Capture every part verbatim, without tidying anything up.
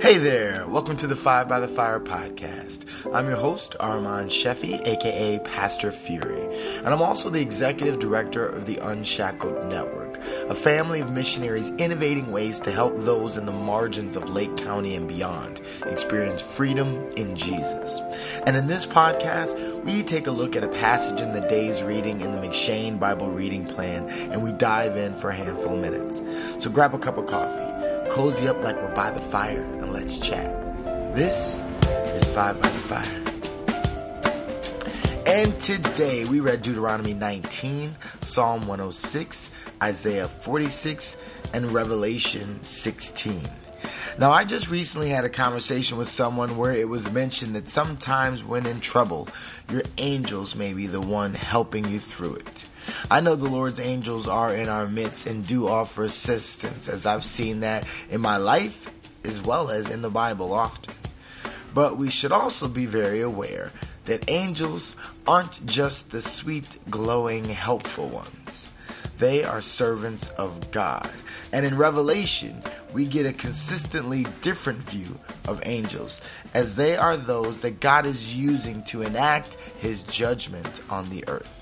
Hey there, welcome to the Five by the Fire podcast. I'm your host, Armand Sheffy, aka Pastor Fury, and I'm also the executive director of the Unshackled Network, a family of missionaries innovating ways to help those in the margins of Lake County and beyond experience freedom in Jesus. And in this podcast, we take a look at a passage in the day's reading in the McShane Bible Reading Plan, and we dive in for a handful of minutes. So grab a cup of coffee, cozy up like we're by the fire, and let's chat. This is Five by the Fire. And today we read Deuteronomy nineteen, Psalm one oh six, Isaiah forty-six, and Revelation sixteen. Now, I just recently had a conversation with someone where it was mentioned that sometimes when in trouble, your angels may be the one helping you through it. I know the Lord's angels are in our midst and do offer assistance, as I've seen that in my life as well as in the Bible often. But we should also be very aware that angels aren't just the sweet, glowing, helpful ones. They are servants of God. And in Revelation, we get a consistently different view of angels, as they are those that God is using to enact His judgment on the earth.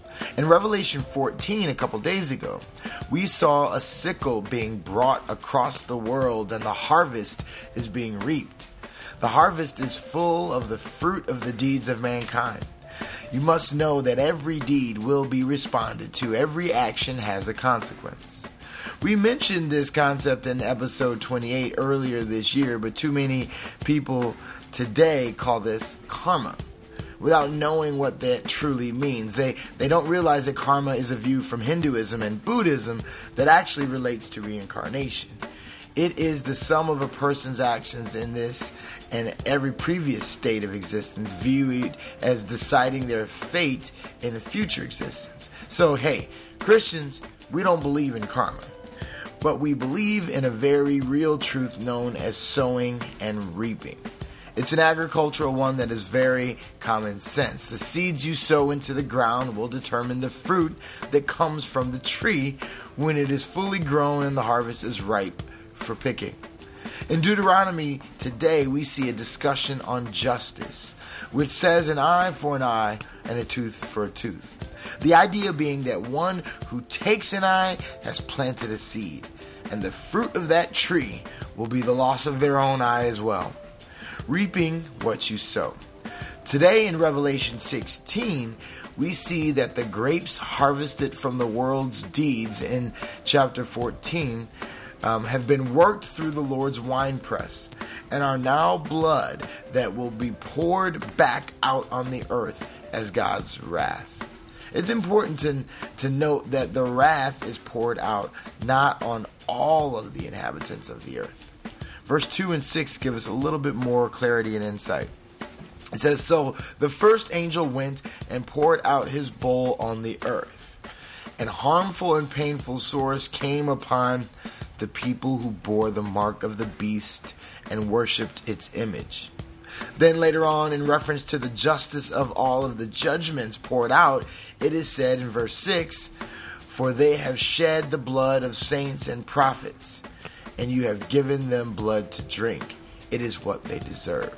In Revelation fourteen, a couple days ago, we saw a sickle being brought across the world and the harvest is being reaped. The harvest is full of the fruit of the deeds of mankind. You must know that every deed will be responded to. Every action has a consequence. We mentioned this concept in episode twenty-eight earlier this year, but too many people today call this karma, without knowing what that truly means. They they don't realize that karma is a view from Hinduism and Buddhism that actually relates to reincarnation. It is the sum of a person's actions in this and every previous state of existence, viewed as deciding their fate in a future existence. So, hey, Christians, we don't believe in karma, but we believe in a very real truth known as sowing and reaping. It's an agricultural one that is very common sense. The seeds you sow into the ground will determine the fruit that comes from the tree when it is fully grown and the harvest is ripe for picking. In Deuteronomy today, we see a discussion on justice, which says an eye for an eye and a tooth for a tooth. The idea being that one who takes an eye has planted a seed, and the fruit of that tree will be the loss of their own eye as well. Reaping what you sow. Today in Revelation sixteen, we see that the grapes harvested from the world's deeds in chapter fourteen um, have been worked through the Lord's winepress and are now blood that will be poured back out on the earth as God's wrath. It's important to, to note that the wrath is poured out not on all of the inhabitants of the earth. Verse two and six give us a little bit more clarity and insight. It says, "So the first angel went and poured out his bowl on the earth, and harmful and painful sores came upon the people who bore the mark of the beast and worshipped its image." Then later on, in reference to the justice of all of the judgments poured out, it is said in verse six, "For they have shed the blood of saints and prophets, and you have given them blood to drink. It is what they deserve."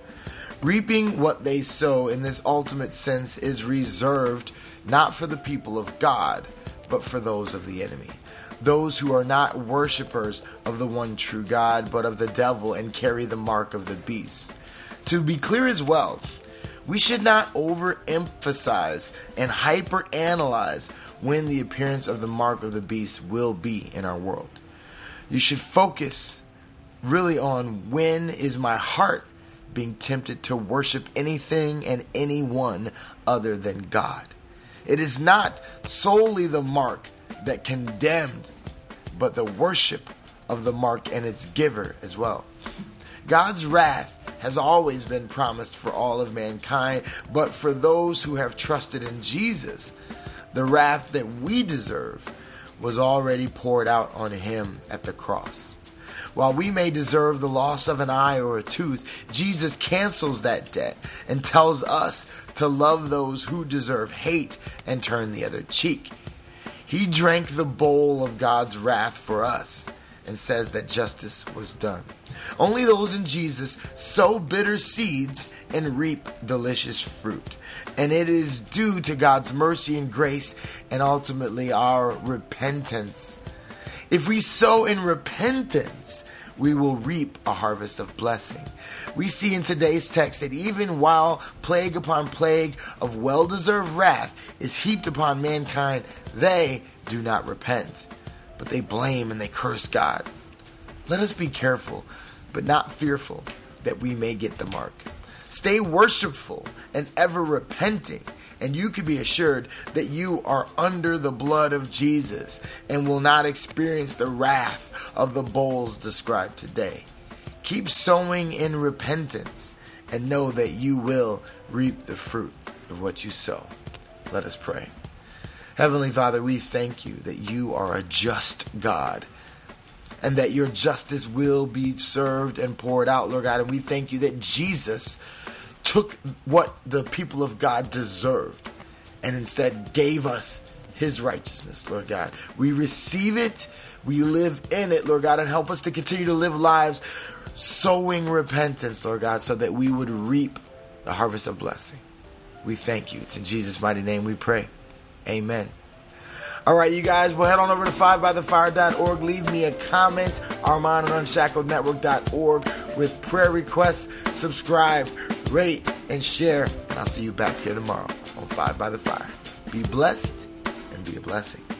Reaping what they sow in this ultimate sense is reserved not for the people of God, but for those of the enemy. Those who are not worshipers of the one true God, but of the devil and carry the mark of the beast. To be clear as well, we should not overemphasize and hyperanalyze when the appearance of the mark of the beast will be in our world. You should focus really on when is my heart being tempted to worship anything and anyone other than God. It is not solely the mark that condemned, but the worship of the mark and its giver as well. God's wrath has always been promised for all of mankind, but for those who have trusted in Jesus, the wrath that we deserve was already poured out on him at the cross. While we may deserve the loss of an eye or a tooth, Jesus cancels that debt and tells us to love those who deserve hate and turn the other cheek. He drank the bowl of God's wrath for us and says that justice was done. Only those in Jesus sow bitter seeds and reap delicious fruit. And it is due to God's mercy and grace and ultimately our repentance. If we sow in repentance, we will reap a harvest of blessing. We see in today's text that even while plague upon plague of well-deserved wrath is heaped upon mankind, they do not repent, but they blame and they curse God. Let us be careful, but not fearful, that we may get the mark. Stay worshipful and ever repenting, and you can be assured that you are under the blood of Jesus and will not experience the wrath of the bowls described today. Keep sowing in repentance and know that you will reap the fruit of what you sow. Let us pray. Heavenly Father, we thank you that you are a just God, and that your justice will be served and poured out, Lord God. And we thank you that Jesus took what the people of God deserved and instead gave us his righteousness, Lord God. We receive it, we live in it, Lord God, and help us to continue to live lives sowing repentance, Lord God, so that we would reap the harvest of blessing. We thank you. It's in Jesus' mighty name we pray. Amen. All right, you guys, well, head on over to five by the fire dot org. Leave me a comment, armand and unshackled network dot org, with prayer requests. Subscribe, rate, and share. And I'll see you back here tomorrow on Five by the Fire. Be blessed and be a blessing.